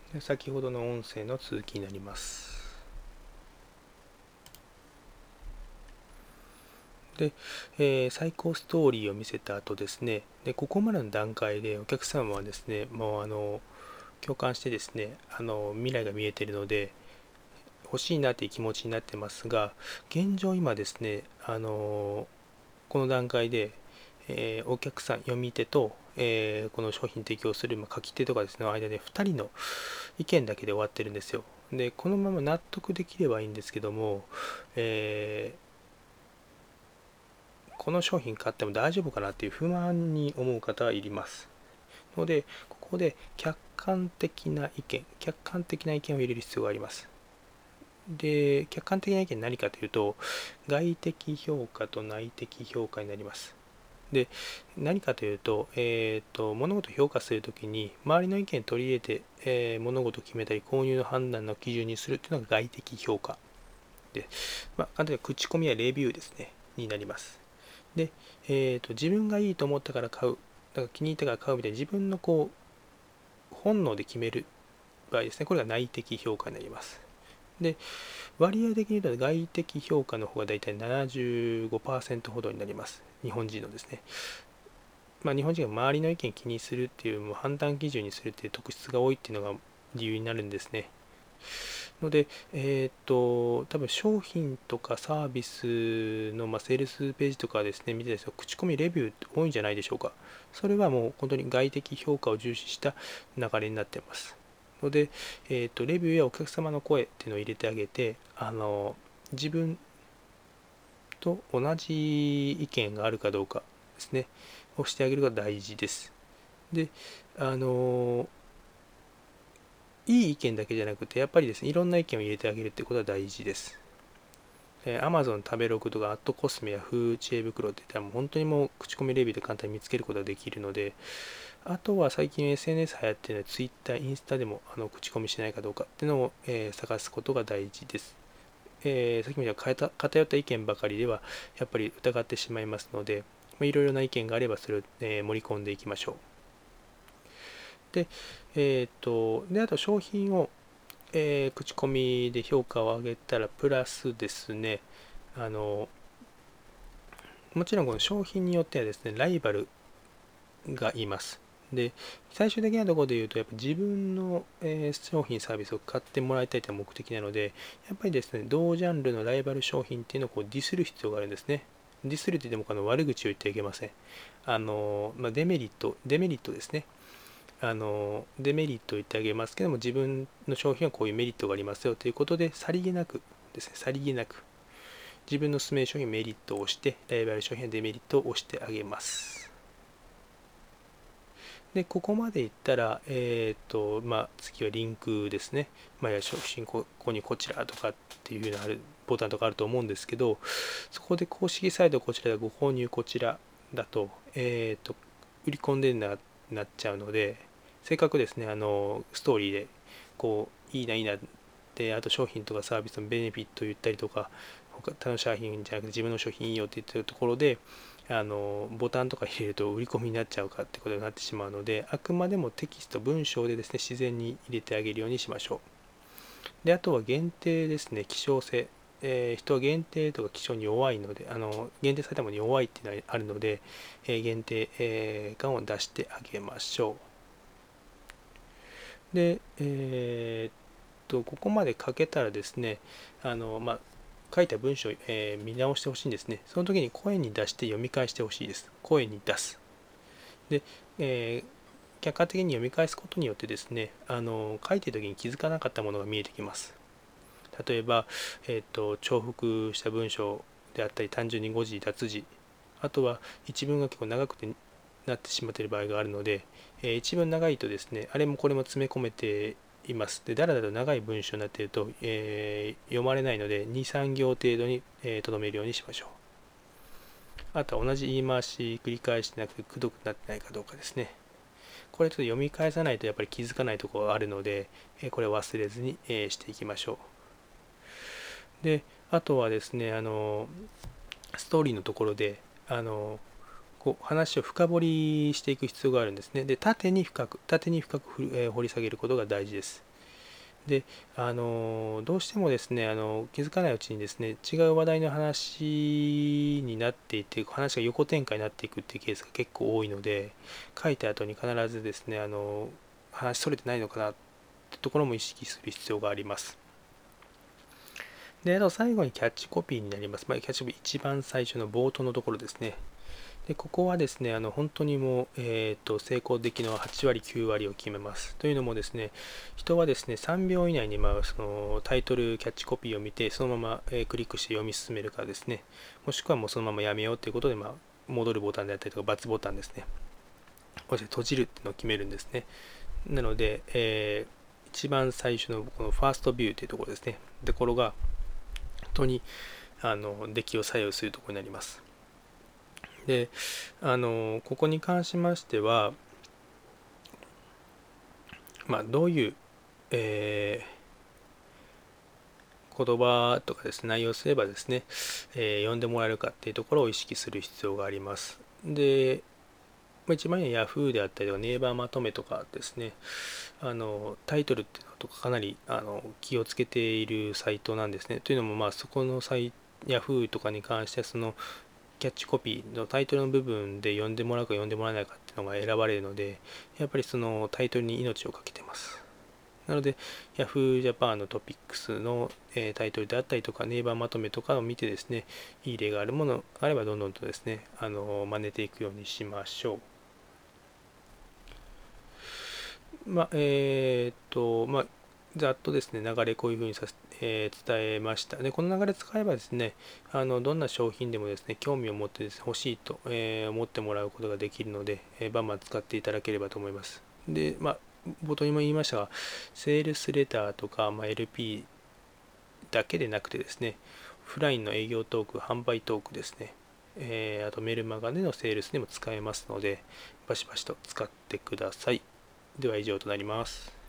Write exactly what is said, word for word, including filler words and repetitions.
で先ほどの音声の続きになります。で、えー最高ストーリーを見せた後ですね、でここまでの段階でお客様はですね、もうあの共感してですね、あの未来が見えているので欲しいなという気持ちになってますが、現状今ですね、あのこの段階で、えーお客さん、読み手と、えーこの商品提供するまあ書き手とかですね、の間でふたりの意見だけで終わってるんですよ。で、このまま納得できればいいんですけども、えーこの商品買っても大丈夫かなっていう不安に思う方はいます。ので、ここで客観的な意見、客観的な意見を入れる必要があります。で、客観的な意見は何かというと、外的評価と内的評価になります。で、何かというと、えーと、物事を評価するときに、周りの意見を取り入れて、えー物事を決めたり、購入の判断の基準にするというのが外的評価で、まあ、簡単に口コミやレビューですね、になります。で、えーと、自分がいいと思ったから買う、だから気に入ったから買うみたいな自分のこう本能で決める場合ですね、これが内的評価になります。で、割合的に言うと外的評価の方がだいたいななじゅうごパーセントほどになります。日本人のですね。まあ、日本人が周りの意見気にするっていう、もう判断基準にするっていう特質が多いっていうのが理由になるんですね。ので、えっ、と、多分商品とかサービスの、まあ、セールスページとかですね、見てですと、口コミレビュー多いんじゃないでしょうか。それはもう本当に外的評価を重視した流れになっています。ので、えっ、と、レビューやお客様の声っていうのを入れてあげて、あの、自分と同じ意見があるかどうかですね、をしてあげるのが大事です。で、あの、いい意見だけじゃなくて、やっぱりですね、いろんな意見を入れてあげるってことは大事です。えー、Amazon 食べログとか、アットコスメやフー知恵袋っていったらもう本当にもう口コミレビューで簡単に見つけることができるので、あとは最近 エスエヌエス 流行っているので Twitter、インスタでもあの口コミしないかどうかっていうのを、えー探すことが大事です。えー、さっきも言った偏った意見ばかりではやっぱり疑ってしまいますので、いろいろな意見があればそれを、えー盛り込んでいきましょう。で、えーっと、で、あと商品を、えー口コミで評価を上げたらプラスですね、あの、もちろんこの商品によってはですね、ライバルがいます。で、最終的なところで言うと、やっぱ自分の、えー商品サービスを買ってもらいたいというのが目的なので、やっぱりですね、同ジャンルのライバル商品っていうのをこうディスる必要があるんですね。ディスるって言ってもこの悪口を言ってはいけません。あの、まあ、デメリット、デメリットですね。あの、デメリットを言ってあげますけども、自分の商品はこういうメリットがありますよということで、さりげなくですね、さりげなく、自分の勧める商品メリットを押して、ライバル商品はデメリットを押してあげます。で、ここまでいったら、えっ、と、まあ、次はリンクですね。まあ、や商品ここにこちらとかっていうのあるボタンとかあると思うんですけど、そこで公式サイトこちらでご購入こちらだと、えっ、と、売り込んでななっちゃうので、せっかくですね、あの、ストーリーで、こう、いいな、いいなって、あと商品とかサービスのベネフィットを言ったりとか、他の商品じゃなくて自分の商品いいよって言ってるところで、あのボタンとか入れると売り込みになっちゃうかってことになってしまうので、あくまでもテキスト文章でですね、自然に入れてあげるようにしましょう。で、あとは限定ですね、希少性。えー人は限定とか希少に弱いので、あの限定されたものに弱いっていうのがあるので、えー限定、えー感を出してあげましょう。で、えーっと、ここまで書けたらですね、あの、まあ、書いた文章を、えー見直してほしいんですね。その時に声に出して読み返してほしいです。声に出す。で、えー客観的に読み返すことによってですね、あの書いている時に気づかなかったものが見えてきます。例えば、えーと、重複した文章であったり、単純に誤字、脱字、あとは一文が結構長くてなってしまっている場合があるので、えー一文長いとですね、あれもこれも詰め込めています。で、だらだら長い文章になっていると、えー読まれないので、に、さん行程度にとどめるようにしましょう。あとは同じ言い回し繰り返してなくて、くどくなってないかどうかですね。これちょっと読み返さないとやっぱり気づかないところがあるので、これを忘れずにしていきましょう。で、あとはですね、あの、ストーリーのところで、あの、こう話を深掘りしていく必要があるんですね。で、縦に深く、縦に深く、えー掘り下げることが大事です。 で、あのどうしてもですね、あの気づかないうちにですね、違う話題の話になっていて、話が横展開になっていくっていうケースが結構多いので、書いた後に必ずですね、あの話それてないのかなってところも意識する必要があります。で、あと最後にキャッチコピーになります。まあ、キャッチコピー一番最初の冒頭のところですね。で、ここはですね、あの本当にもう、えーと、成功できるのははち割、きゅう割を決めます。というのもですね、人はですね、さんびょう以内に、まあ、そのタイトル、キャッチコピーを見て、そのまま、えークリックして読み進めるかですね、もしくはもうそのままやめようということで、まあ、戻るボタンであったりとか、×ボタンですね、こうして閉じるっていうのを決めるんですね。なので、えー一番最初のこのファーストビューというところですね、ところが、本当にあの出来を左右するところになります。で、あのここに関しましては、まあ、どういう、えー言葉とかですね、内容をすればですね、えー読んでもらえるかっていうところを意識する必要があります。で、まあ、一番には Yahoo であったりとか、ネイバーまとめとかですね、あのタイトルっていうのとかかなりあの気をつけているサイトなんですね。というのも、まあ、そこのサイ Yahoo とかに関しては、そのキャッチコピーのタイトルの部分で読んでもらうか読んでもらえないかっていうのが選ばれるので、やっぱりそのタイトルに命をかけてます。なので Yahoo! Japan のトピックスの、えータイトルであったりとか、ネイバーまとめとかを見てですね、いい例があるものがあればどんどんとですね、あの真似ていくようにしましょう。まあ、えーっと、まあ、ざっとですね、流れこういうふうにさせ、えー伝えました。で、この流れ使えばですね、あのどんな商品でもですね、興味を持ってですね、欲しいと、えー思ってもらうことができるので、えーバンバン使っていただければと思います。で、まあ、冒頭にも言いましたが、セールスレターとか、まあ、エルピー だけでなくてですね、オフラインの営業トーク、販売トークですね、えーあとメルマガでのセールスにも使えますので、バシバシと使ってください。では以上となります。